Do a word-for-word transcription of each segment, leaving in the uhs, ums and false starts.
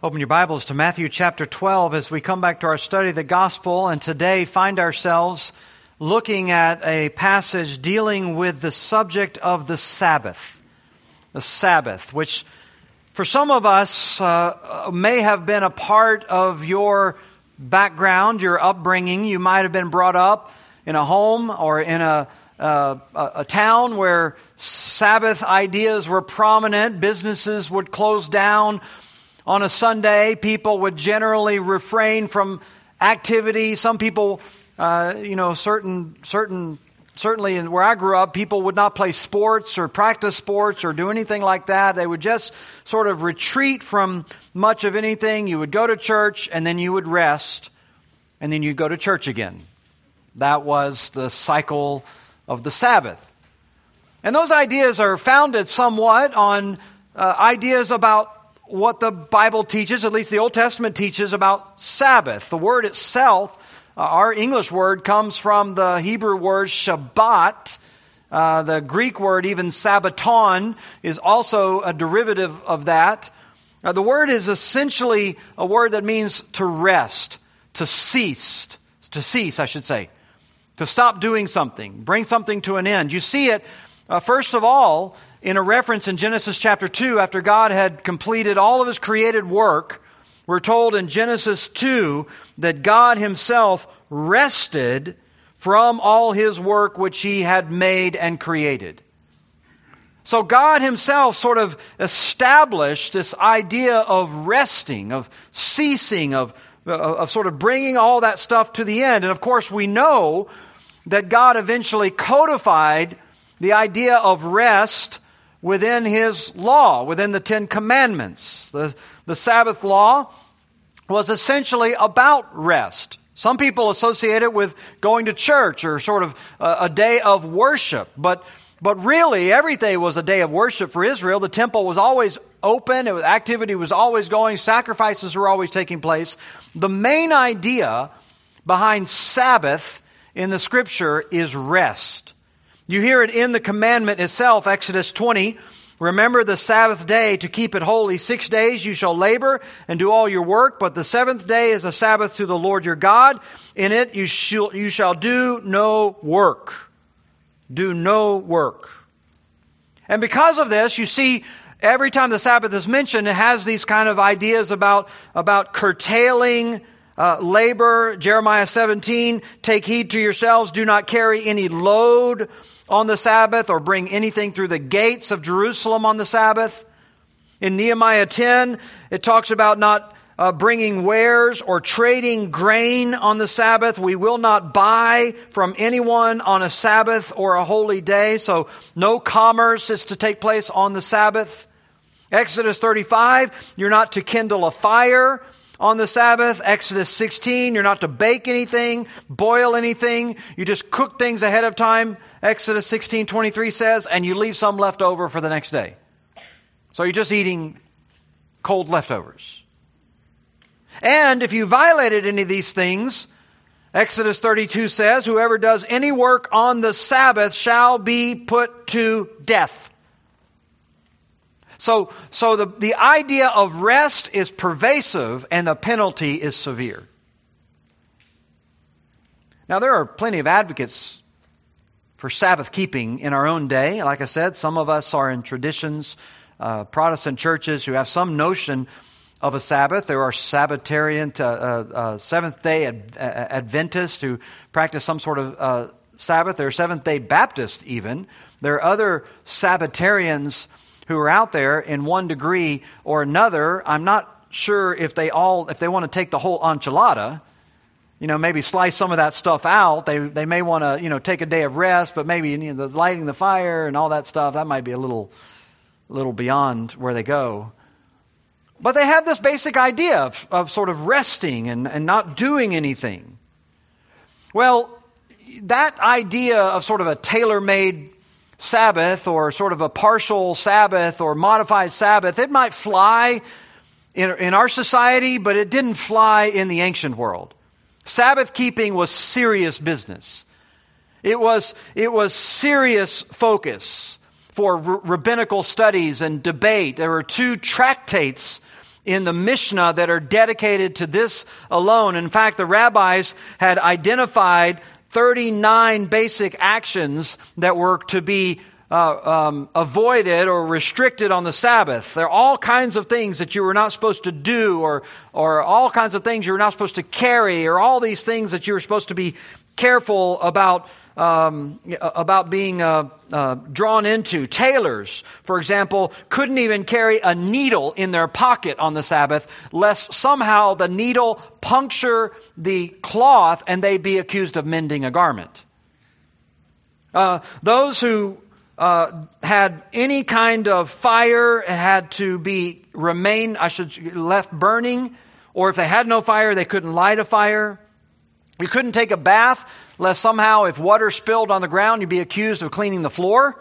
Open your Bibles to Matthew chapter twelve as we come back to our study of the gospel, and today find ourselves looking at a passage dealing with the subject of the Sabbath. The Sabbath, which for some of us uh, may have been a part of your background, your upbringing. You might have been brought up in a home or in a, uh, a, a town where Sabbath ideas were prominent. Businesses would close down on a Sunday. People would generally refrain from activity. Some people, uh, you know, certain, certain, certainly in where I grew up, people would not play sports or practice sports or do anything like that. They would just sort of retreat from much of anything. You would go to church and then you would rest and then you'd go to church again. That was the cycle of the Sabbath. And those ideas are founded somewhat on uh, ideas about what the Bible teaches, at least the Old Testament teaches about Sabbath. The word itself, uh, our English word, comes from the Hebrew word Shabbat. Uh, the Greek word, even Sabbaton, is also a derivative of that. Uh, the word is essentially a word that means to rest, to cease, to cease, I should say, to stop doing something, bring something to an end. You see it, uh, first of all, in a reference in Genesis chapter two, after God had completed all of His created work. We're told in Genesis two that God Himself rested from all His work which He had made and created. So God Himself sort of established this idea of resting, of ceasing, of, of sort of bringing all that stuff to the end. And of course we know that God eventually codified the idea of rest within His law, within the Ten Commandments. The, the Sabbath law was essentially about rest. Some people associate it with going to church or sort of a, a day of worship. But, but really, every day was a day of worship for Israel. The temple was always open. It was, activity was always going. Sacrifices were always taking place. The main idea behind Sabbath in the Scripture is rest. You hear it in the commandment itself, Exodus twenty. Remember the Sabbath day to keep it holy. Six days you shall labor and do all your work, but the seventh day is a Sabbath to the Lord your God. In it you shall, you shall do no work. Do no work. And because of this, you see, every time the Sabbath is mentioned, it has these kind of ideas about, about curtailing Uh, labor. Jeremiah seventeen, take heed to yourselves, do not carry any load on the Sabbath or bring anything through the gates of Jerusalem on the Sabbath. In Nehemiah ten, it talks about not uh, bringing wares or trading grain on the Sabbath. We will not buy from anyone on a Sabbath or a holy day, so no commerce is to take place on the Sabbath. Exodus thirty-five, you're not to kindle a fire on the Sabbath. Exodus sixteen, you're not to bake anything, boil anything. You just cook things ahead of time. Exodus sixteen twenty-three says, and you leave some left over for the next day. So you're just eating cold leftovers. And if you violated any of these things, Exodus thirty-two says, whoever does any work on the Sabbath shall be put to death. So, so the, the idea of rest is pervasive and the penalty is severe. Now, there are plenty of advocates for Sabbath keeping in our own day. Like I said, some of us are in traditions, uh, Protestant churches who have some notion of a Sabbath. There are Sabbatarian, uh, uh, Seventh-day Ad- Adventists who practice some sort of uh, Sabbath. There are Seventh-day Baptists even. There are other Sabbatarians who are out there in one degree or another. I'm not sure if they all, if they want to take the whole enchilada, you know, maybe slice some of that stuff out. They they may want to, you know, take a day of rest, but maybe, you know, the lighting the fire and all that stuff, that might be a little, little beyond where they go. But they have this basic idea of, of sort of resting and, and not doing anything. Well, that idea of sort of a tailor-made Sabbath or sort of a partial Sabbath or modified Sabbath, it might fly in, in our society, but it didn't fly in the ancient world. Sabbath keeping was serious business. It was, it was serious focus for r- rabbinical studies and debate. There were two tractates in the Mishnah that are dedicated to this alone. In fact, the rabbis had identified thirty-nine basic actions that were to be uh, um, avoided or restricted on the Sabbath. There are all kinds of things that you were not supposed to do, or or all kinds of things you were not supposed to carry, or all these things that you were supposed to be careful about um, about being uh, uh, drawn into. Tailors, for example, couldn't even carry a needle in their pocket on the Sabbath, lest somehow the needle puncture the cloth and they be accused of mending a garment. Uh, those who uh, had any kind of fire, it had to be remain, I should left burning, or if they had no fire, they couldn't light a fire. You couldn't take a bath, lest somehow if water spilled on the ground, you'd be accused of cleaning the floor.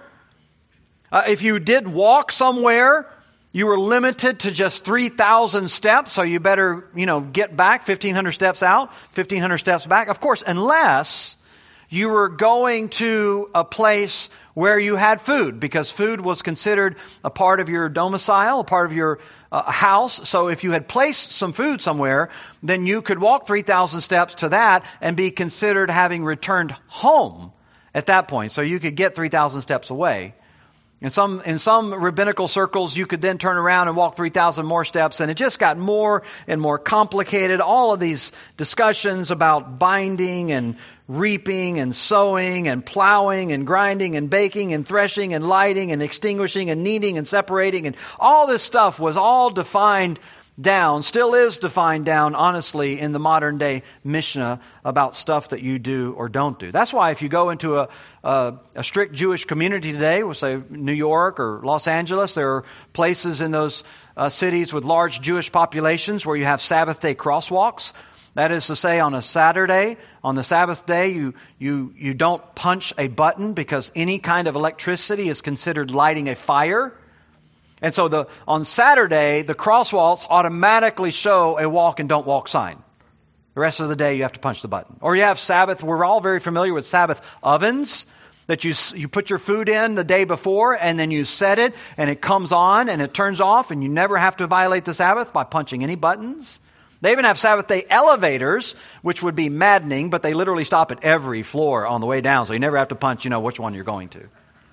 Uh, if you did walk somewhere, you were limited to just three thousand steps, so you better, you know, get back fifteen hundred steps out, fifteen hundred steps back. Of course, unless you were going to a place where you had food, because food was considered a part of your domicile, a part of your uh, house. So if you had placed some food somewhere, then you could walk three thousand steps to that and be considered having returned home at that point. So you could get three thousand steps away. In some, in some rabbinical circles, you could then turn around and walk three thousand more steps, and it just got more and more complicated. All of these discussions about binding and reaping and sowing and plowing and grinding and baking and threshing and lighting and extinguishing and kneading and separating, and all this stuff was all defined down, still is defined down, honestly, in the modern day Mishnah about stuff that you do or don't do. That's why if you go into a, a, a strict Jewish community today, we'll say New York or Los Angeles, there are places in those uh, cities with large Jewish populations where you have Sabbath day crosswalks. That is to say, on a Saturday, on the Sabbath day, you, you, you don't punch a button because any kind of electricity is considered lighting a fire. And so the on Saturday, the crosswalks automatically show a walk and don't walk sign. The rest of the day, you have to punch the button. Or you have Sabbath. We're all very familiar with Sabbath ovens that you you put your food in the day before, and then you set it, and it comes on, and it turns off, and you never have to violate the Sabbath by punching any buttons. They even have Sabbath day elevators, which would be maddening, but they literally stop at every floor on the way down, so you never have to punch, you know, which one you're going to.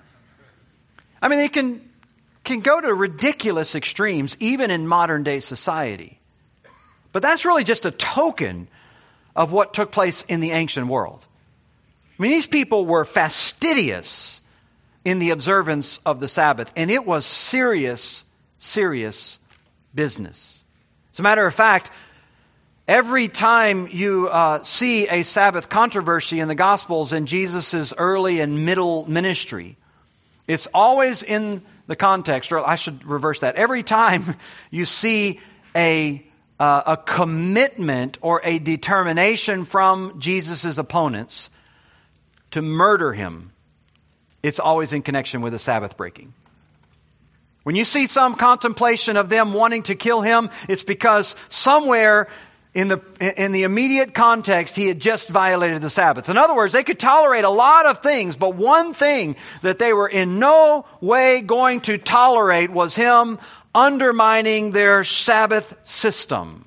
I mean, they can... can go to ridiculous extremes, even in modern day society. But that's really just a token of what took place in the ancient world. I mean, these people were fastidious in the observance of the Sabbath, and it was serious, serious business. As a matter of fact, every time you uh, see a Sabbath controversy in the Gospels in Jesus' early and middle ministry, it's always in the context, or I should reverse that. Every time you see a uh, a commitment or a determination from Jesus' opponents to murder him, it's always in connection with a Sabbath breaking. When you see some contemplation of them wanting to kill him, it's because somewhere in the in the immediate context, he had just violated the Sabbath. In other words, they could tolerate a lot of things, but one thing that they were in no way going to tolerate was him undermining their Sabbath system.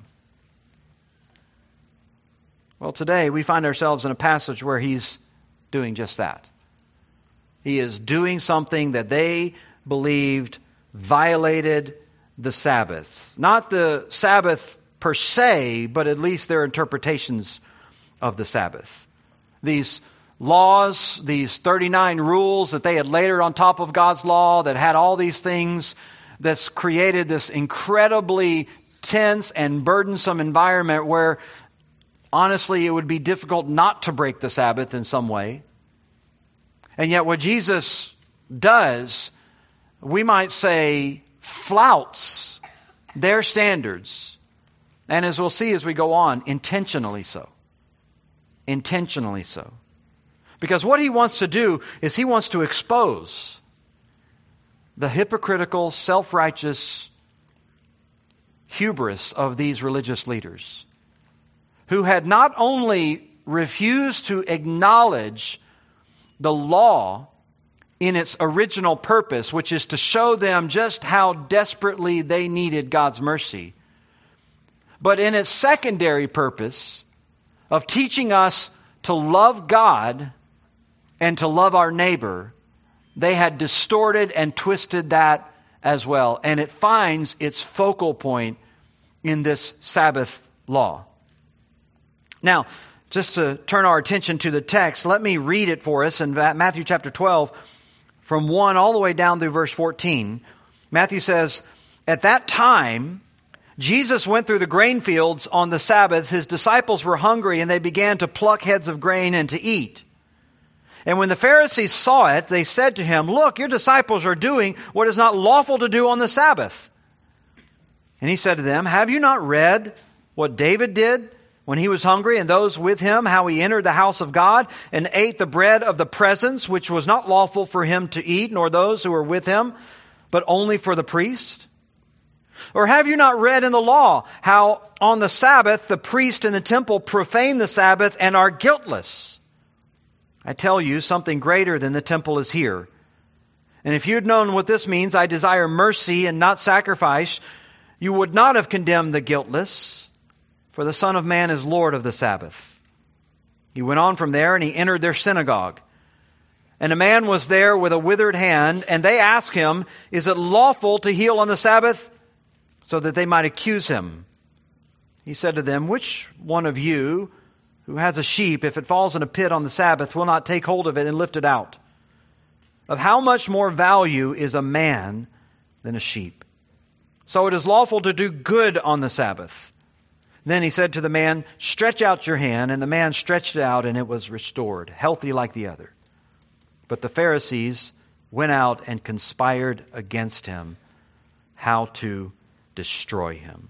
Well, today we find ourselves in a passage where he's doing just that. He is doing something that they believed violated the Sabbath. Not the Sabbath per se, but at least their interpretations of the Sabbath. These laws, these thirty-nine rules that they had layered on top of God's law that had all these things, that's created this incredibly tense and burdensome environment where honestly it would be difficult not to break the Sabbath in some way. And yet what Jesus does, we might say, flouts their standards. And as we'll see as we go on, intentionally so. Intentionally so. Because what he wants to do is he wants to expose the hypocritical, self-righteous hubris of these religious leaders who had not only refused to acknowledge the law in its original purpose, which is to show them just how desperately they needed God's mercy, but in its secondary purpose of teaching us to love God and to love our neighbor, they had distorted and twisted that as well. And it finds its focal point in this Sabbath law. Now, just to turn our attention to the text, let me read it for us in Matthew chapter twelve, from one all the way down through verse fourteen. Matthew says, "At that time, Jesus went through the grain fields on the Sabbath. His disciples were hungry, and they began to pluck heads of grain and to eat. And when the Pharisees saw it, they said to him, 'Look, your disciples are doing what is not lawful to do on the Sabbath.' And he said to them, 'Have you not read what David did when he was hungry, and those with him, how he entered the house of God and ate the bread of the presence, which was not lawful for him to eat, nor those who were with him, but only for the priest? Or have you not read in the law how on the Sabbath the priest in the temple profane the Sabbath and are guiltless? I tell you, something greater than the temple is here. And if you had known what this means, I desire mercy and not sacrifice, you would not have condemned the guiltless, for the Son of Man is Lord of the Sabbath.' He went on from there, and he entered their synagogue. And a man was there with a withered hand, and they asked him, 'Is it lawful to heal on the Sabbath?' so that they might accuse him. He said to them, 'Which one of you who has a sheep, if it falls in a pit on the Sabbath, will not take hold of it and lift it out? Of how much more value is a man than a sheep? So it is lawful to do good on the Sabbath.' Then he said to the man, 'Stretch out your hand.' And the man stretched it out, and it was restored, healthy like the other. But the Pharisees went out and conspired against him, how to destroy him."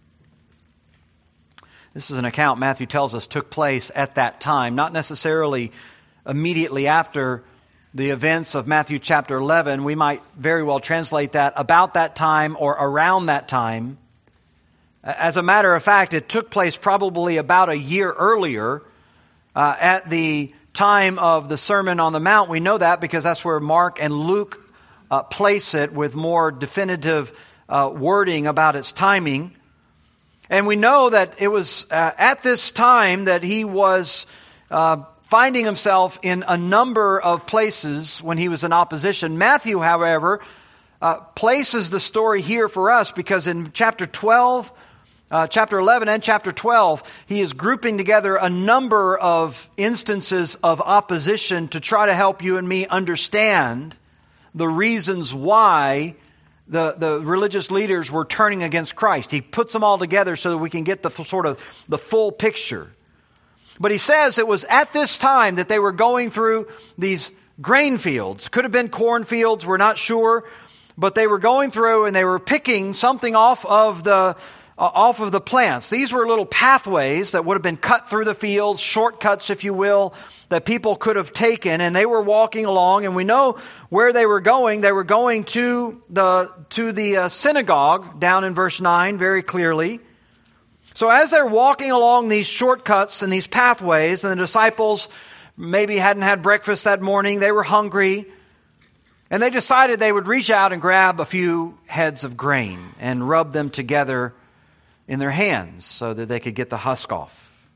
This is an account Matthew tells us took place at that time, not necessarily immediately after the events of Matthew chapter eleven. We might very well translate that about that time or around that time. As a matter of fact, it took place probably about a year earlier uh, at the time of the Sermon on the Mount. We know that because that's where Mark and Luke uh, place it with more definitive uh, wording about its timing. And we know that it was uh, at this time that he was uh, finding himself in a number of places when he was in opposition. Matthew, however, uh, places the story here for us because in chapter twelve, uh, chapter eleven and chapter twelve, he is grouping together a number of instances of opposition to try to help you and me understand the reasons why The, the religious leaders were turning against Christ. He puts them all together so that we can get the sort of the full picture. But he says it was at this time that they were going through these grain fields. Could have been cornfields, we're not sure. But they were going through and they were picking something off of the uh, off of the plants. These were little pathways that would have been cut through the fields, shortcuts, if you will, that people could have taken, and they were walking along, and we know where they were going. They were going to the to the uh, synagogue down in verse nine very clearly. So as they're walking along these shortcuts and these pathways, and the disciples maybe hadn't had breakfast that morning, they were hungry, and they decided they would reach out and grab a few heads of grain and rub them together in their hands so that they could get the husk off.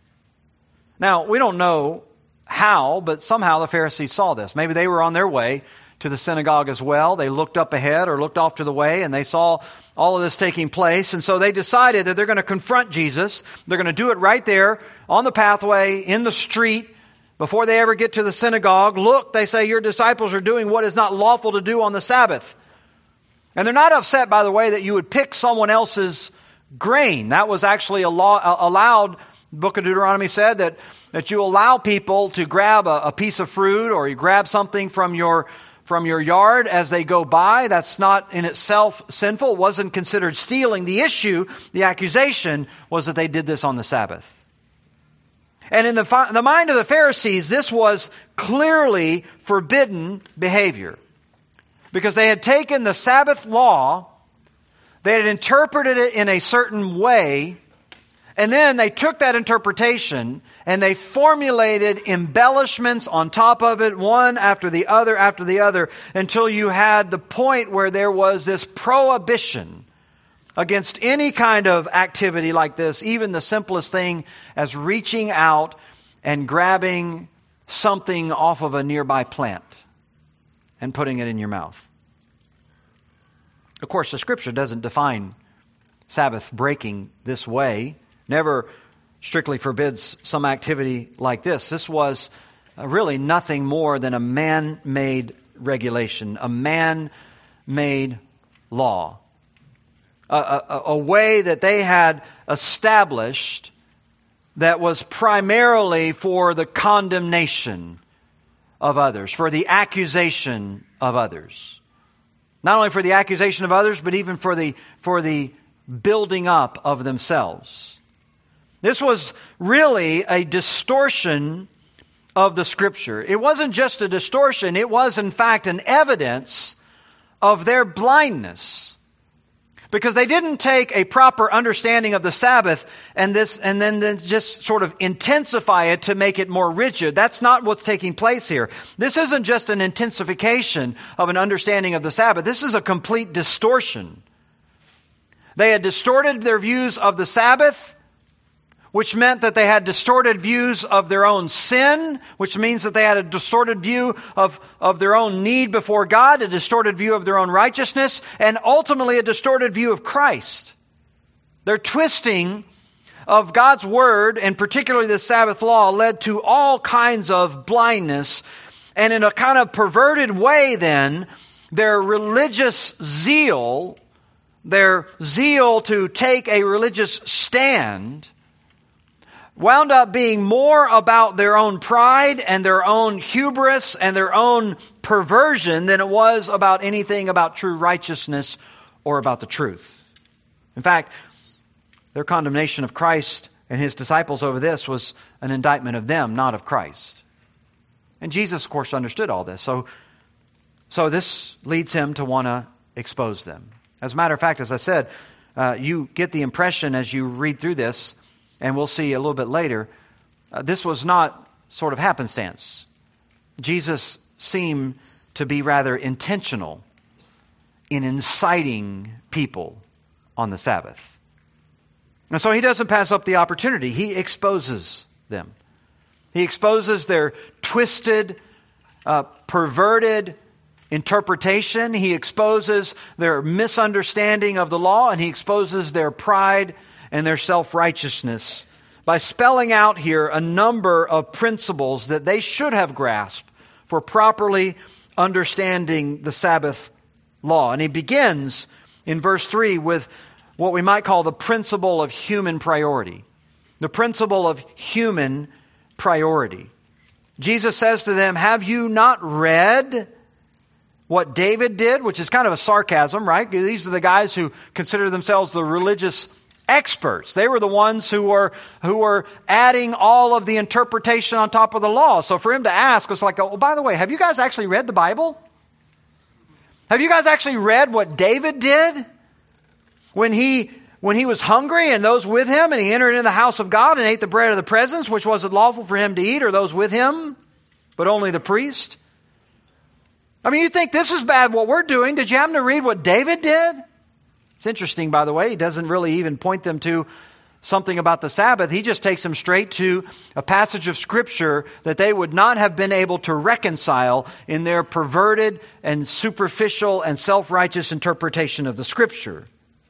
Now, we don't know how, but somehow the Pharisees saw this. Maybe they were on their way to the synagogue as well. They looked up ahead or looked off to the way, and they saw all of this taking place. And so they decided that they're going to confront Jesus. They're going to do it right there on the pathway, in the street, before they ever get to the synagogue. "Look," they say, "your disciples are doing what is not lawful to do on the Sabbath." And they're not upset, by the way, that you would pick someone else's grain. That was actually a law, allowed. The book of Deuteronomy said that, that you allow people to grab a, a piece of fruit, or you grab something from your from your yard as they go by. That's not in itself sinful. It wasn't considered stealing. The issue, the accusation, was that they did this on the Sabbath. And in the, the mind of the Pharisees, this was clearly forbidden behavior, because they had taken the Sabbath law, they had interpreted it in a certain way, and then they took that interpretation and they formulated embellishments on top of it, one after the other after the other, until you had the point where there was this prohibition against any kind of activity like this, even the simplest thing as reaching out and grabbing something off of a nearby plant and putting it in your mouth. Of course, the Scripture doesn't define Sabbath breaking this way, never strictly forbids some activity like this. This was really nothing more than a man-made regulation, a man-made law, a, a, a way that they had established that was primarily for the condemnation of others, for the accusation of others. Not only for the accusation of others, but even for the, for the building up of themselves. This was really a distortion of the Scripture. It wasn't just a distortion, it was in fact an evidence of their blindness. Because they didn't take a proper understanding of the Sabbath and this and then, then just sort of intensify it to make it more rigid. That's not what's taking place here. This isn't just an intensification of an understanding of the Sabbath. This is a complete distortion. They had distorted their views of the Sabbath, which meant that they had distorted views of their own sin, which means that they had a distorted view of, of their own need before God, a distorted view of their own righteousness, and ultimately a distorted view of Christ. Their twisting of God's Word, and particularly the Sabbath law, led to all kinds of blindness, and in a kind of perverted way then, their religious zeal, their zeal to take a religious stand, wound up being more about their own pride and their own hubris and their own perversion than it was about anything about true righteousness or about the truth. In fact, their condemnation of Christ and His disciples over this was an indictment of them, not of Christ. And Jesus, of course, understood all this. So, so this leads Him to want to expose them. As a matter of fact, as I said, uh, you get the impression as you read through this, and we'll see a little bit later, uh, this was not sort of happenstance. Jesus seemed to be rather intentional in inciting people on the Sabbath. And so He doesn't pass up the opportunity. He exposes them. He exposes their twisted, uh, perverted interpretation. He exposes their misunderstanding of the law, and He exposes their pride and their self-righteousness by spelling out here a number of principles that they should have grasped for properly understanding the Sabbath law. And He begins in verse three with what we might call the principle of human priority. The principle of human priority. Jesus says to them, "Have you not read what David did?" Which is kind of a sarcasm, right? These are the guys who consider themselves the religious experts. They were the ones who were who were adding all of the interpretation on top of the law. So for Him to ask was like, oh, by the way, have you guys actually read the Bible? Have you guys actually read what David did when he when he was hungry and those with him, and he entered into the house of God and ate the bread of the presence, which wasn't lawful for him to eat, or those with him, but only the priest? I mean, you think this is bad what we're doing. Did you happen to read what David did? It's interesting, by the way, he doesn't really even point them to something about the Sabbath. He just takes them straight to a passage of Scripture that they would not have been able to reconcile in their perverted and superficial and self-righteous interpretation of the Scripture.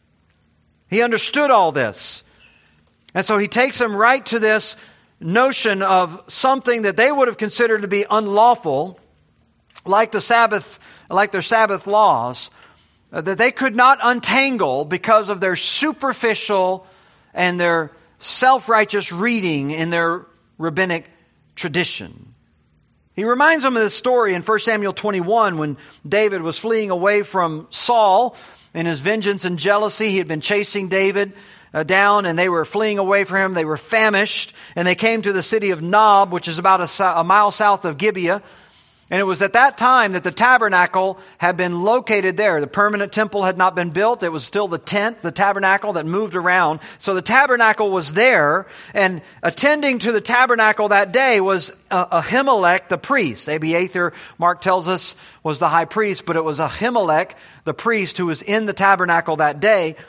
He understood all this. And so He takes them right to this notion of something that they would have considered to be unlawful, like the Sabbath, like their Sabbath laws, that they could not untangle because of their superficial and their self-righteous reading in their rabbinic tradition. He reminds them of this story in First Samuel twenty-one when David was fleeing away from Saul in his vengeance and jealousy. He had been chasing David uh, down, and they were fleeing away from him. They were famished, and they came to the city of Nob, which is about a, a mile south of Gibeah. And it was at that time that the tabernacle had been located there. The permanent temple had not been built. It was still the tent, the tabernacle that moved around. So the tabernacle was there, and attending to the tabernacle that day was uh, Ahimelech, the priest. Abiathar, Mark tells us, was the high priest, but it was Ahimelech, the priest, who was in the tabernacle that day.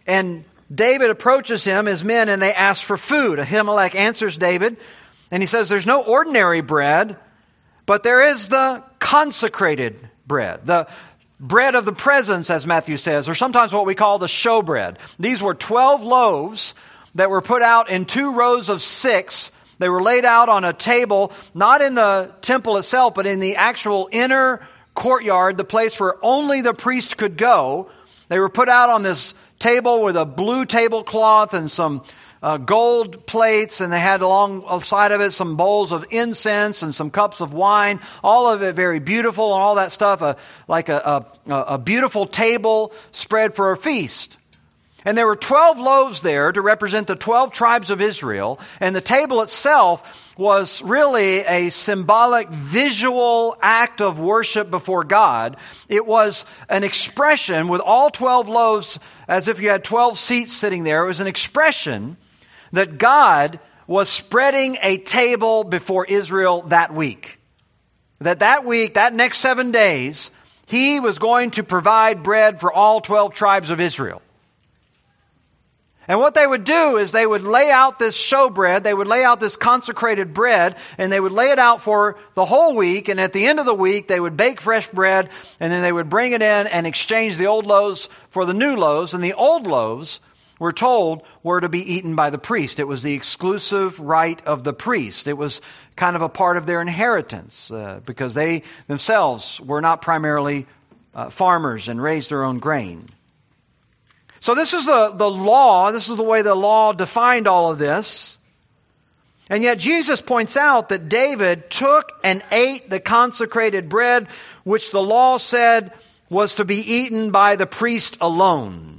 And David approaches him, his men, and they ask for food. Ahimelech answers David, and he says, there's no ordinary bread, but there is the consecrated bread, the bread of the presence, as Matthew says, or sometimes what we call the showbread. These were twelve loaves that were put out in two rows of six. They were laid out on a table, not in the temple itself, but in the actual inner courtyard, the place where only the priest could go. They were put out on this table with a blue tablecloth and some uh, gold plates, and they had alongside of it some bowls of incense and some cups of wine, all of it very beautiful and all that stuff, uh, like a, a, a beautiful table spread for a feast. And there were twelve loaves there to represent the twelve tribes of Israel, and the table itself was really a symbolic, visual act of worship before God. It was an expression with all twelve loaves, as if you had twelve seats sitting there. It was an expression that God was spreading a table before Israel that week. That that week, that next seven days, He was going to provide bread for all twelve tribes of Israel. And what they would do is they would lay out this showbread, they would lay out this consecrated bread, and they would lay it out for the whole week, and at the end of the week they would bake fresh bread, and then they would bring it in and exchange the old loaves for the new loaves, and the old loaves, we're told, were to be eaten by the priest. It was the exclusive right of the priest. It was kind of a part of their inheritance, uh, because they themselves were not primarily uh, farmers and raised their own grain. So this is the, the law. This is the way the law defined all of this. And yet Jesus points out that David took and ate the consecrated bread, which the law said was to be eaten by the priest alone.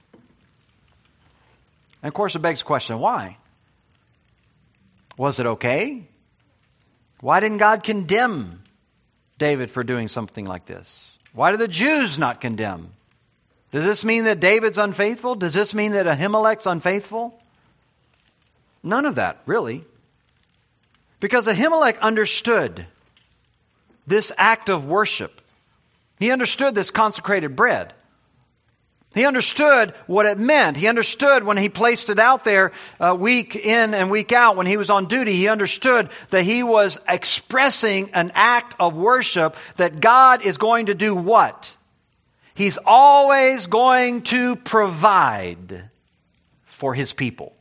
And of course it begs the question, why? Was it okay? Why didn't God condemn David for doing something like this? Why did the Jews not condemn? Does this mean that David's unfaithful? Does this mean that Ahimelech's unfaithful? None of that, really. Because Ahimelech understood this act of worship. He understood this consecrated bread. He understood what it meant. He understood when he placed it out there uh, week in and week out when he was on duty. He understood that he was expressing an act of worship that God is going to do what? He's always going to provide for His people.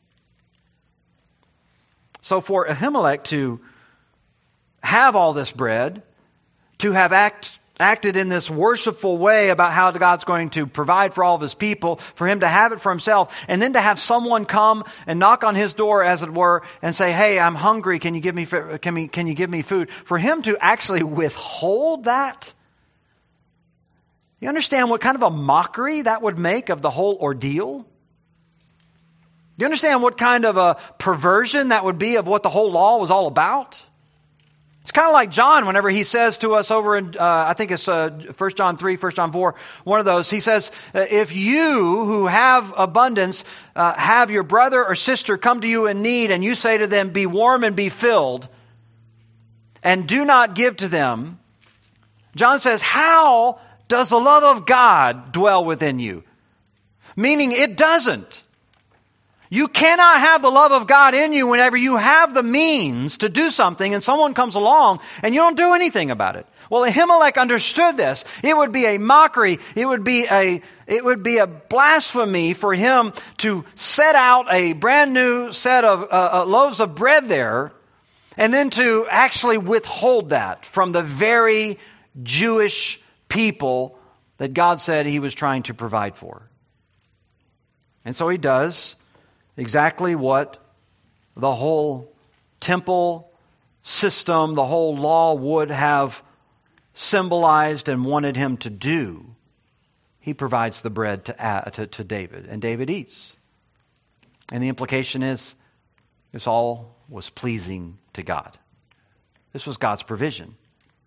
So for Ahimelech to have all this bread, to have act, acted in this worshipful way about how God's going to provide for all of His people, for him to have it for himself, and then to have someone come and knock on his door, as it were, and say, "Hey, I'm hungry. Can you give me can me can you give me food?" For him to actually withhold that. You understand what kind of a mockery that would make of the whole ordeal? You understand what kind of a perversion that would be of what the whole law was all about? It's kind of like John whenever he says to us over in, uh, I think it's uh, First John three, First John four, one of those. He says, if you who have abundance uh, have your brother or sister come to you in need, and you say to them, be warm and be filled, and do not give to them, John says, how does the love of God dwell within you? Meaning it doesn't. You cannot have the love of God in you whenever you have the means to do something and someone comes along and you don't do anything about it. Well, Ahimelech understood this. It would be a mockery. It would be a, it would be a blasphemy for him to set out a brand new set of uh, uh, loaves of bread there and then to actually withhold that from the very Jewish people that God said He was trying to provide for. And so He does exactly what the whole temple system, the whole law would have symbolized and wanted him to do. He provides the bread to, uh, to, to David, and David eats. And the implication is, this all was pleasing to God. This was God's provision.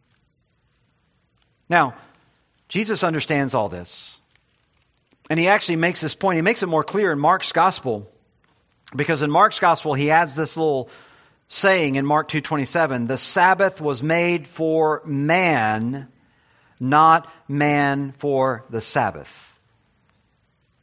Now, Jesus understands all this. And He actually makes this point. He makes it more clear in Mark's gospel. Because in Mark's gospel, he adds this little saying in Mark two twenty-seven, the Sabbath was made for man, not man for the Sabbath.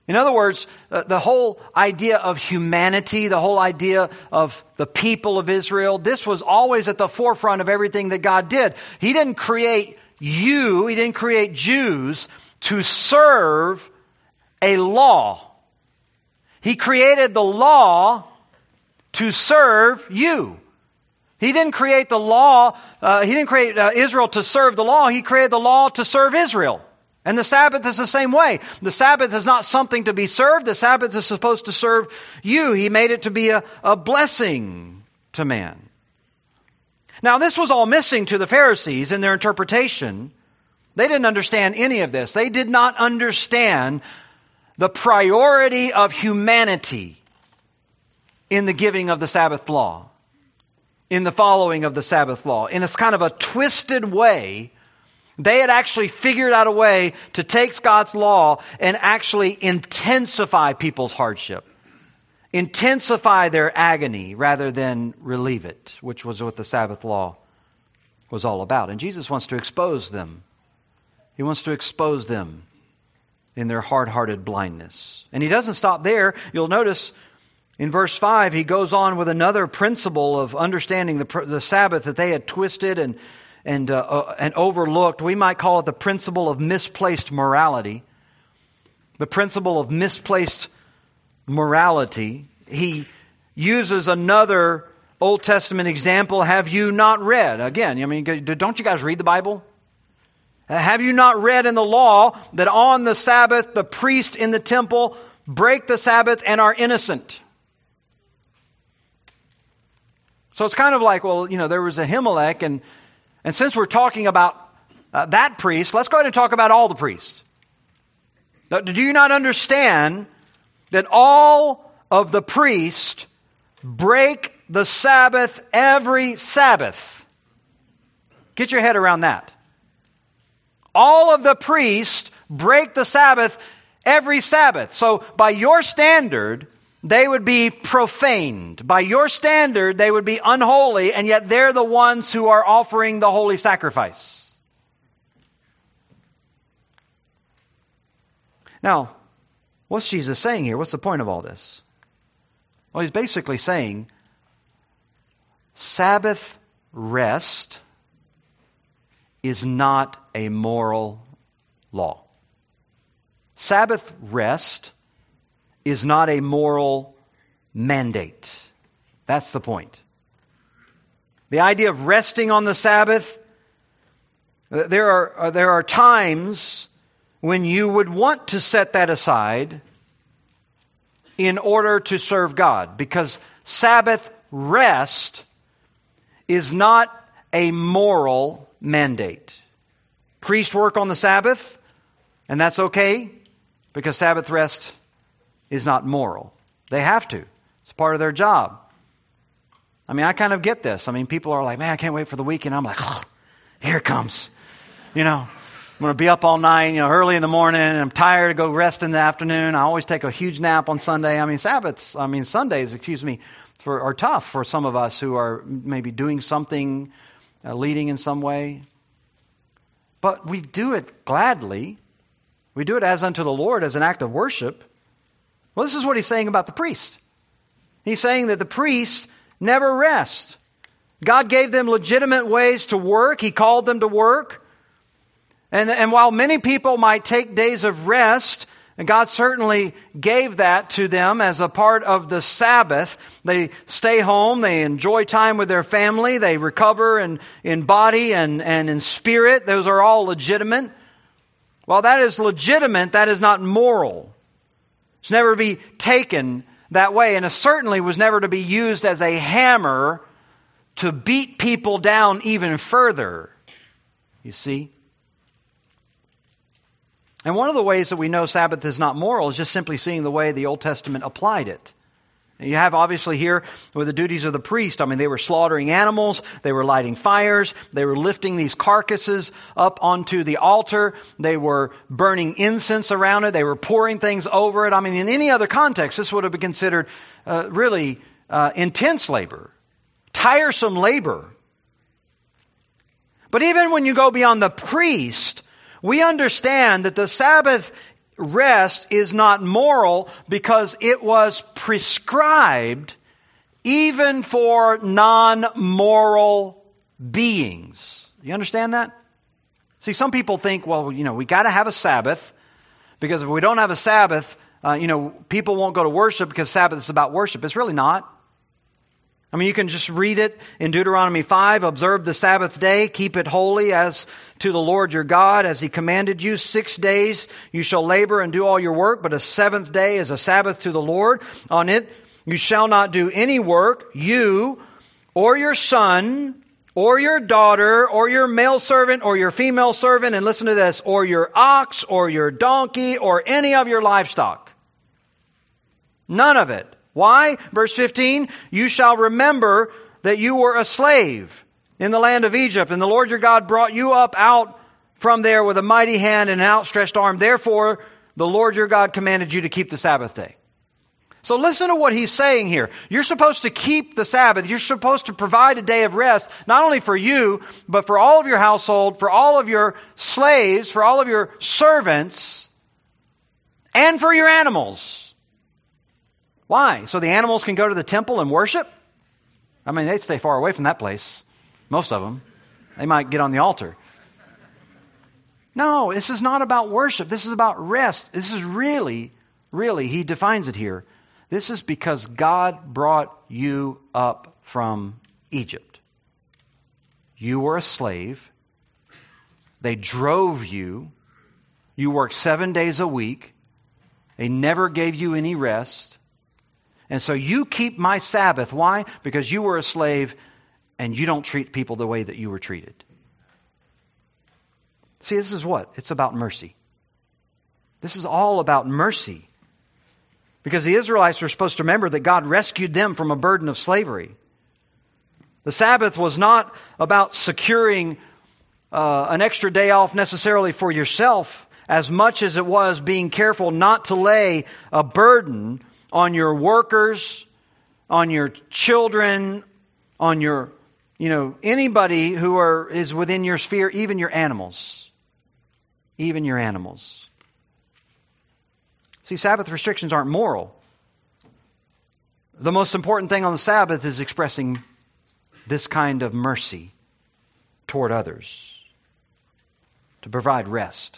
In other words, the whole idea of humanity, the whole idea of the people of Israel, this was always at the forefront of everything that God did. He didn't create you, He didn't create Jews to serve a law. He created the law to serve you. He didn't create the law, uh, He didn't create uh, Israel to serve the law, He created the law to serve Israel. And the Sabbath is the same way. The Sabbath is not something to be served. The Sabbath is supposed to serve you. He made it to be a, a blessing to man. Now, this was all missing to the Pharisees in their interpretation. They didn't understand any of this. They did not understand the priority of humanity in the giving of the Sabbath law, in the following of the Sabbath law. In a kind of a twisted way, they had actually figured out a way to take God's law and actually intensify people's hardship, intensify their agony rather than relieve it, which was what the Sabbath law was all about. And Jesus wants to expose them. He wants to expose them in their hard-hearted blindness. And He doesn't stop there. You'll notice in verse five, He goes on with another principle of understanding the, the Sabbath that they had twisted and And, uh, uh, and overlooked. We might call it the principle of misplaced morality. The principle of misplaced morality. He uses another Old Testament example. Have you not read? Again, I mean, don't you guys read the Bible? Have you not read in the law that on the Sabbath, the priest in the temple break the Sabbath and are innocent? So it's kind of like, well, you know, there was Ahimelech, and And since we're talking about uh, that priest, let's go ahead and talk about all the priests. Now, do you not understand that all of the priests break the Sabbath every Sabbath? Get your head around that. All of the priests break the Sabbath every Sabbath. So by your standard, they would be profaned. By your standard, they would be unholy, and yet they're the ones who are offering the holy sacrifice. Now, what's Jesus saying here? What's the point of all this? Well, He's basically saying Sabbath rest is not a moral law. Sabbath rest is not a moral mandate. That's the point. The idea of resting on the Sabbath, there are, there are times when you would want to set that aside in order to serve God, because Sabbath rest is not a moral mandate. Priests work on the Sabbath, and that's okay, because Sabbath rest is not moral. They have to. It's part of their job. I mean, I kind of get this. I mean, people are like, man, I can't wait for the weekend. I'm like, oh, here it comes. You know, I'm going to be up all night, you know, early in the morning, and I'm tired to go rest in the afternoon. I always take a huge nap on Sunday. I mean, Sabbaths, I mean, Sundays, excuse me, for, are tough for some of us who are maybe doing something, uh, leading in some way. But we do it gladly. We do it as unto the Lord, as an act of worship. Well, this is what He's saying about the priest. He's saying that the priests never rest. God gave them legitimate ways to work. He called them to work. And, and while many people might take days of rest, and God certainly gave that to them as a part of the Sabbath, they stay home, they enjoy time with their family, they recover in, in body and, and in spirit. Those are all legitimate. While that is legitimate, that is not moral. It's never to be taken that way, and it certainly was never to be used as a hammer to beat people down even further. You see? And one of the ways that we know Sabbath is not moral is just simply seeing the way the Old Testament applied it. You have obviously here with the duties of the priest. I mean, they were slaughtering animals, they were lighting fires, they were lifting these carcasses up onto the altar, they were burning incense around it, they were pouring things over it. I mean, in any other context, this would have been considered uh, really uh, intense labor, tiresome labor. But even when you go beyond the priest, we understand that the Sabbath rest is not moral because it was prescribed even for non-moral beings. You understand that? See, some people think, well, you know, we got to have a Sabbath because if we don't have a Sabbath, uh, you know, people won't go to worship because Sabbath is about worship. It's really not. I mean, you can just read it in Deuteronomy five. Observe the Sabbath day, keep it holy as to the Lord your God, as He commanded you. Six days you shall labor and do all your work, but a seventh day is a Sabbath to the Lord. On it you shall not do any work, you or your son or your daughter or your male servant or your female servant, and listen to this, or your ox or your donkey or any of your livestock. None of it. Why? Verse fifteen, you shall remember that you were a slave in the land of Egypt, and the Lord your God brought you up out from there with a mighty hand and an outstretched arm. Therefore, the Lord your God commanded you to keep the Sabbath day. So listen to what he's saying here. You're supposed to keep the Sabbath. You're supposed to provide a day of rest, not only for you, but for all of your household, for all of your slaves, for all of your servants, and for your animals. Why? So the animals can go to the temple and worship? I mean, they'd stay far away from that place. Most of them. They might get on the altar. No, this is not about worship. This is about rest. This is really, really, he defines it here. This is because God brought you up from Egypt. You were a slave. They drove you. You worked seven days a week. They never gave you any rest. And so you keep my Sabbath. Why? Because you were a slave and you don't treat people the way that you were treated. See, this is what? It's about mercy. This is all about mercy. Because the Israelites were supposed to remember that God rescued them from a burden of slavery. The Sabbath was not about securing uh, an extra day off necessarily for yourself, as much as it was being careful not to lay a burden on your workers, on your children, on your, you know, anybody who are is within your sphere, even your animals. Even your animals. See, Sabbath restrictions aren't moral. The most important thing on the Sabbath is expressing this kind of mercy toward others, to provide rest.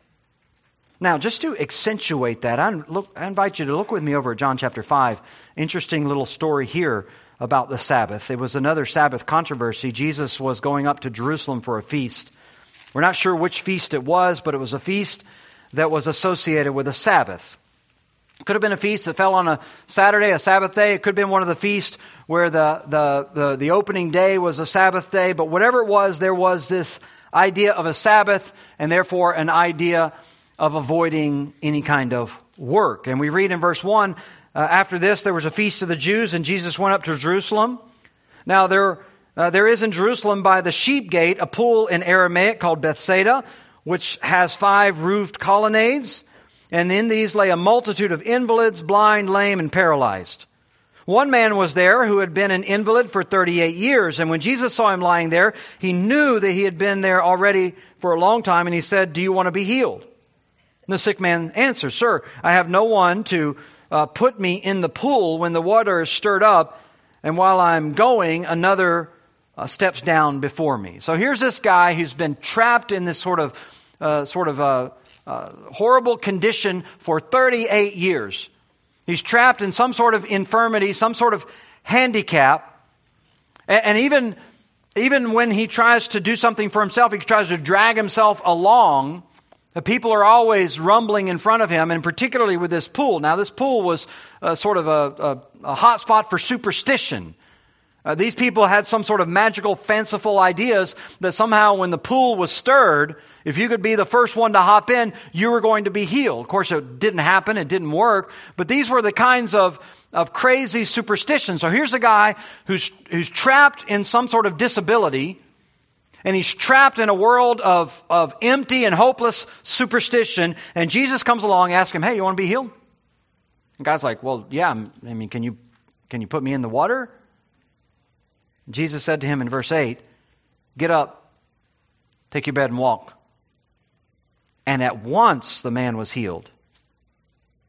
Now, just to accentuate that, I, look, I invite you to look with me over at John chapter five. Interesting little story here about the Sabbath. It was another Sabbath controversy. Jesus was going up to Jerusalem for a feast. We're not sure which feast it was, but it was a feast that was associated with a Sabbath. It could have been a feast that fell on a Saturday, a Sabbath day. It could have been one of the feasts where the, the, the, the opening day was a Sabbath day. But whatever it was, there was this idea of a Sabbath and therefore an idea of avoiding any kind of work. And we read in verse one, uh, after this there was a feast of the Jews and Jesus went up to Jerusalem. Now there, uh, there is in Jerusalem by the sheep gate a pool in Aramaic called Bethsaida, which has five roofed colonnades. And in these lay a multitude of invalids, blind, lame, and paralyzed. One man was there who had been an invalid for thirty-eight years. And when Jesus saw him lying there, he knew that he had been there already for a long time. And he said, "Do you want to be healed?" And the sick man answered, "Sir, I have no one to uh, put me in the pool when the water is stirred up. And while I'm going, another uh, steps down before me." So here's this guy who's been trapped in this sort of, uh, sort of uh, uh, horrible condition for thirty-eight years. He's trapped in some sort of infirmity, some sort of handicap. And, and even, even when he tries to do something for himself, he tries to drag himself along. The people are always rumbling in front of him, and particularly with this pool. Now, this pool was uh, sort of a, a, a hot spot for superstition. Uh, these people had some sort of magical, fanciful ideas that somehow when the pool was stirred, if you could be the first one to hop in, you were going to be healed. Of course, it didn't happen. It didn't work. But these were the kinds of, of crazy superstitions. So here's a guy who's, who's trapped in some sort of disability, and he's trapped in a world of, of empty and hopeless superstition. And Jesus comes along and asks him, "Hey, you want to be healed?" And the guy's like, "Well, yeah. I mean, can you, can you put me in the water?" Jesus said to him in verse eight, "Get up, take your bed and walk." And at once the man was healed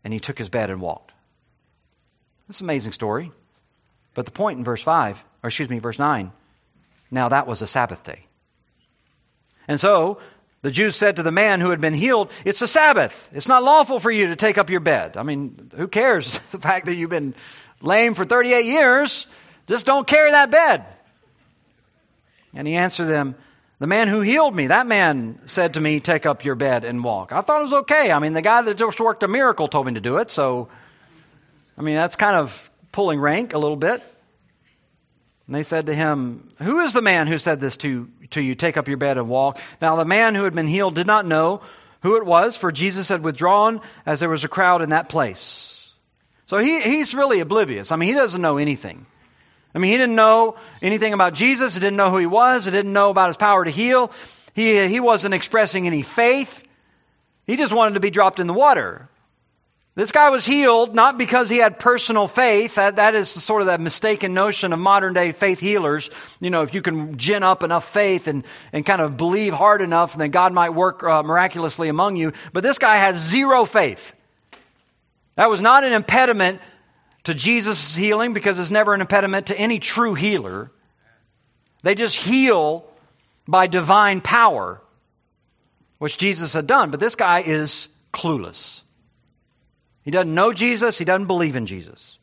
and he took his bed and walked. It's an amazing story. But the point in verse five, or excuse me, verse nine, now that was a Sabbath day. And so the Jews said to the man who had been healed, it's a Sabbath. It's not lawful for you to take up your bed. I mean, who cares the fact that you've been lame for thirty-eight years? Just don't carry that bed. And he answered them, the man who healed me, that man said to me, take up your bed and walk. I thought it was okay. I mean, the guy that just worked a miracle told me to do it. So, I mean, that's kind of pulling rank a little bit. And they said to him, who is the man who said this to, to you, take up your bed and walk? Now, the man who had been healed did not know who it was, for Jesus had withdrawn as there was a crowd in that place. So he, he's really oblivious. I mean, he doesn't know anything. I mean, he didn't know anything about Jesus. He didn't know who he was. He didn't know about his power to heal. He, he wasn't expressing any faith. He just wanted to be dropped in the water. This guy was healed not because he had personal faith. That, that is sort of that mistaken notion of modern day faith healers. You know, if you can gin up enough faith and, and kind of believe hard enough, then God might work uh, miraculously among you. But this guy has zero faith. That was not an impediment to Jesus' healing, because it's never an impediment to any true healer. They just heal by divine power, which Jesus had done. But this guy is clueless. He doesn't know Jesus. He doesn't believe in Jesus.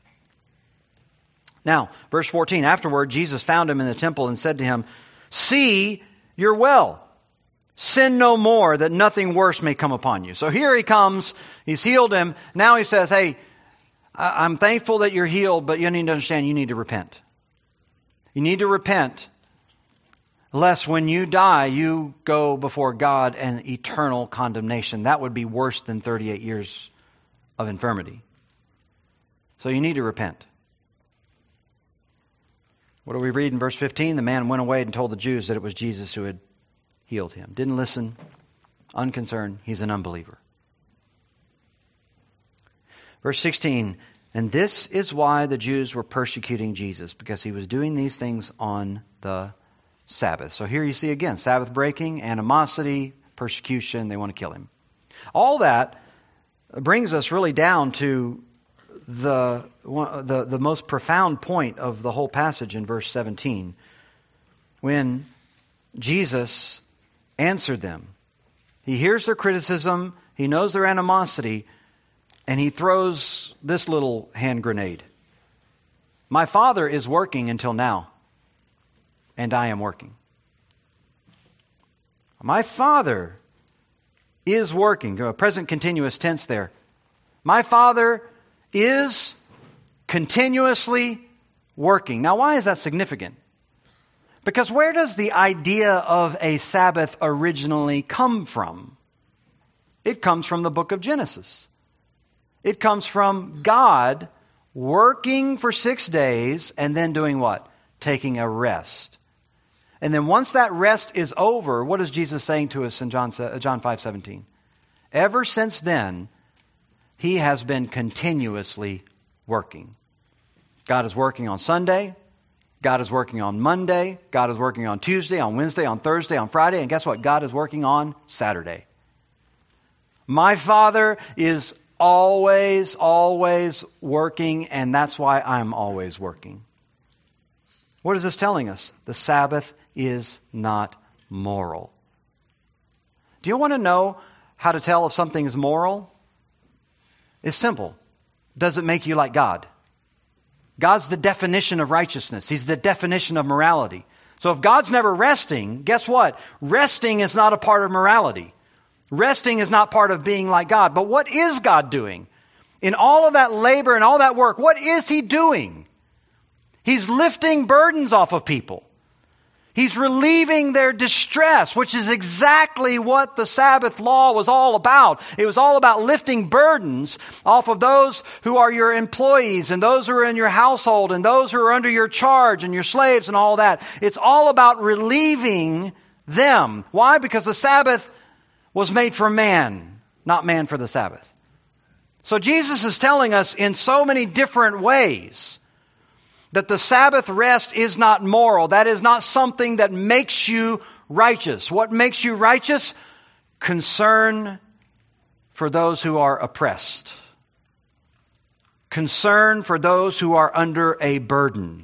Now, verse fourteen, afterward, Jesus found him in the temple and said to him, see, you're well. Sin no more, that nothing worse may come upon you. So here he comes. He's healed him. Now he says, hey, I'm thankful that you're healed, but you need to understand you need to repent. You need to repent, lest when you die, you go before God and eternal condemnation. That would be worse than thirty-eight years of infirmity. So you need to repent. What do we read in verse fifteen? The man went away and told the Jews that it was Jesus who had healed him. Didn't listen, unconcerned. He's an unbeliever. Verse sixteen, and this is why the Jews were persecuting Jesus, because he was doing these things on the Sabbath. So here you see again, Sabbath breaking, animosity, persecution, they want to kill him. All that brings us really down to the, the, the most profound point of the whole passage in verse seventeen, when Jesus answered them. He hears their criticism, he knows their animosity, and he throws this little hand grenade. My Father is working until now, and I am working. My Father is working. A present continuous tense there. My Father is continuously working. Now, why is that significant? Because where does the idea of a Sabbath originally come from? It comes from the book of Genesis. It comes from God working for six days and then doing what? Taking a rest. And then once that rest is over, what is Jesus saying to us in John five seventeen? Ever since then, he has been continuously working. God is working on Sunday. God is working on Monday. God is working on Tuesday, on Wednesday, on Thursday, on Friday. And guess what? God is working on Saturday. My Father is always, always working, and that's why I'm always working. What is this telling us? The Sabbath is not moral. Do you want to know how to tell if something is moral? It's simple. Does it make you like God? God's the definition of righteousness. He's the definition of morality. So if God's never resting, guess what? Resting is not a part of morality. Resting is not part of being like God. But what is God doing? In all of that labor and all that work, what is He doing? He's lifting burdens off of people. He's relieving their distress, which is exactly what the Sabbath law was all about. It was all about lifting burdens off of those who are your employees and those who are in your household and those who are under your charge and your slaves and all that. It's all about relieving them. Why? Because the Sabbath was made for man, not man for the Sabbath. So Jesus is telling us in so many different ways that the Sabbath rest is not moral. That is not something that makes you righteous. What makes you righteous? Concern for those who are oppressed. Concern for those who are under a burden.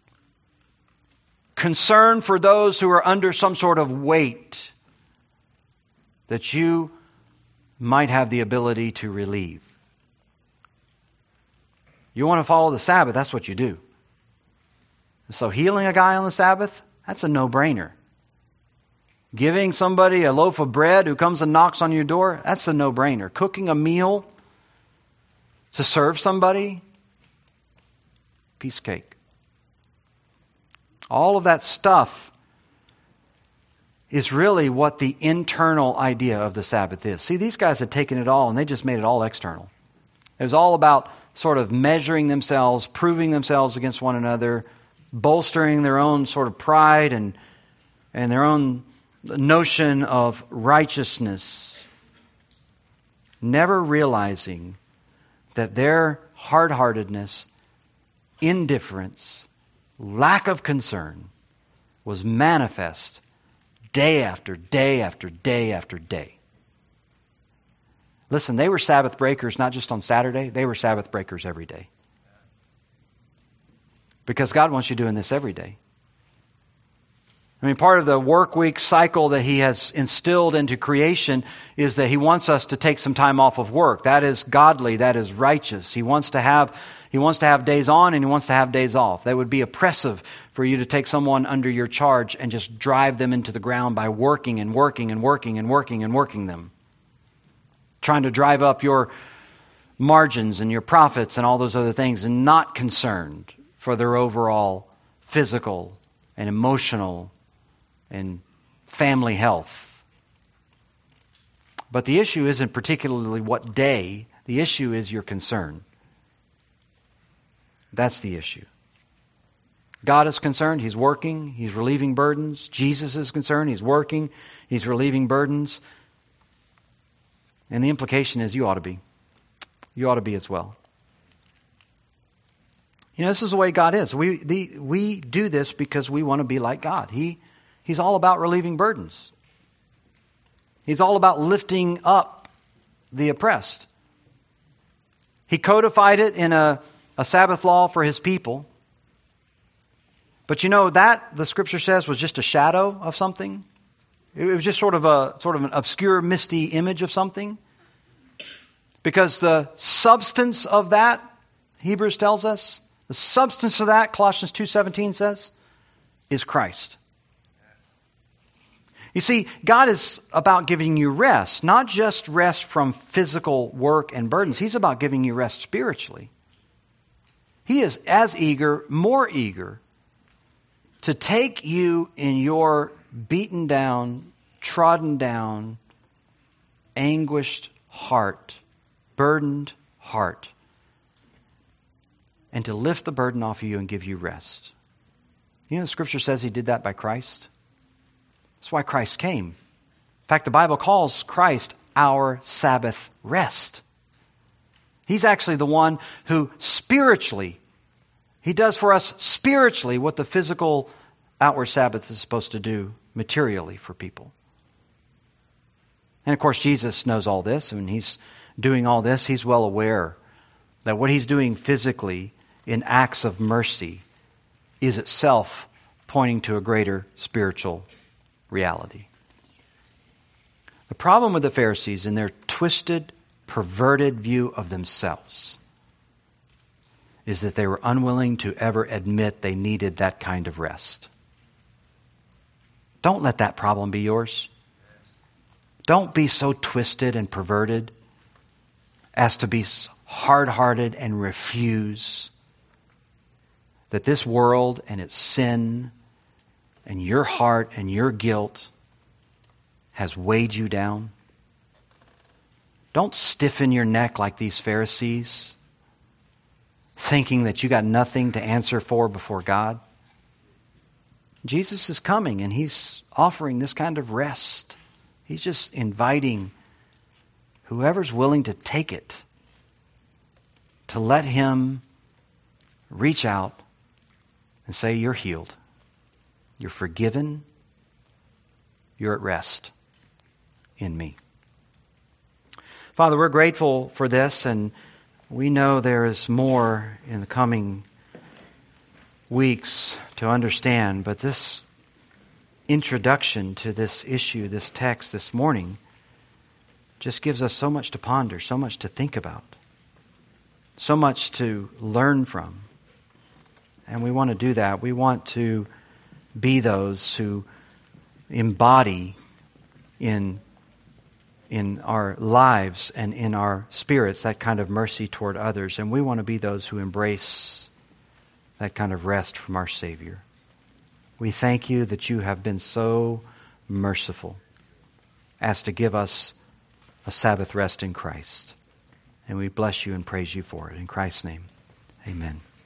Concern for those who are under some sort of weight that you might have the ability to relieve. You want to follow the Sabbath, that's what you do. So healing a guy on the Sabbath, that's a no-brainer. Giving somebody a loaf of bread who comes and knocks on your door, that's a no-brainer. Cooking a meal to serve somebody, piece of cake. All of that stuff is really what the internal idea of the Sabbath is. See, these guys had taken it all and they just made it all external. It was all about sort of measuring themselves, proving themselves against one another, bolstering their own sort of pride and, and their own notion of righteousness, never realizing that their hard-heartedness, indifference, lack of concern was manifest day after day after day after day. Listen, they were Sabbath breakers not just on Saturday, they were Sabbath breakers every day. Because God wants you doing this every day. I mean, part of the work week cycle that He has instilled into creation is that He wants us to take some time off of work. That is godly. That is righteous. He wants to have, He wants to have days on and He wants to have days off. That would be oppressive for you to take someone under your charge and just drive them into the ground by working and working and working and working and working them. Trying to drive up your margins and your profits and all those other things and not concerned for their overall physical and emotional and family health. But the issue isn't particularly what day. The issue is your concern. That's the issue. God is concerned. He's working. He's relieving burdens. Jesus is concerned. He's working. He's relieving burdens. And the implication is you ought to be. You ought to be as well. You know, this is the way God is. We the, we do this because we want to be like God. He He's all about relieving burdens. He's all about lifting up the oppressed. He codified it in a, a Sabbath law for His people. But you know, that, the Scripture says, was just a shadow of something. It was just sort of a sort of an obscure, misty image of something. Because the substance of that, Hebrews tells us, the substance of that, Colossians two seventeen says, is Christ. You see, God is about giving you rest, not just rest from physical work and burdens. He's about giving you rest spiritually. He is as eager, more eager, to take you in your beaten down, trodden down, anguished heart, burdened heart, and to lift the burden off of you and give you rest. You know, the Scripture says He did that by Christ. That's why Christ came. In fact, the Bible calls Christ our Sabbath rest. He's actually the one who spiritually, He does for us spiritually what the physical outward Sabbath is supposed to do materially for people. And of course, Jesus knows all this. And when He's doing all this, He's well aware that what He's doing physically in acts of mercy is itself pointing to a greater spiritual reality. The problem with the Pharisees in their twisted, perverted view of themselves is that they were unwilling to ever admit they needed that kind of rest. Don't let that problem be yours. Don't be so twisted and perverted as to be hard-hearted and refuse that this world and its sin and your heart and your guilt has weighed you down. Don't stiffen your neck like these Pharisees, thinking that you got nothing to answer for before God. Jesus is coming and He's offering this kind of rest. He's just inviting whoever's willing to take it to let Him reach out and say, you're healed. You're forgiven. You're at rest in me. Father, we're grateful for this, and We know there is more in the coming weeks to understand, but this introduction to this issue, this text this morning, just gives us so much to ponder, so much to think about, so much to learn from. And we want to do that. We want to be those who embody in, in our lives and in our spirits that kind of mercy toward others. And we want to be those who embrace that kind of rest from our Savior. We thank you that you have been so merciful as to give us a Sabbath rest in Christ. And we bless you and praise you for it. In Christ's name, amen.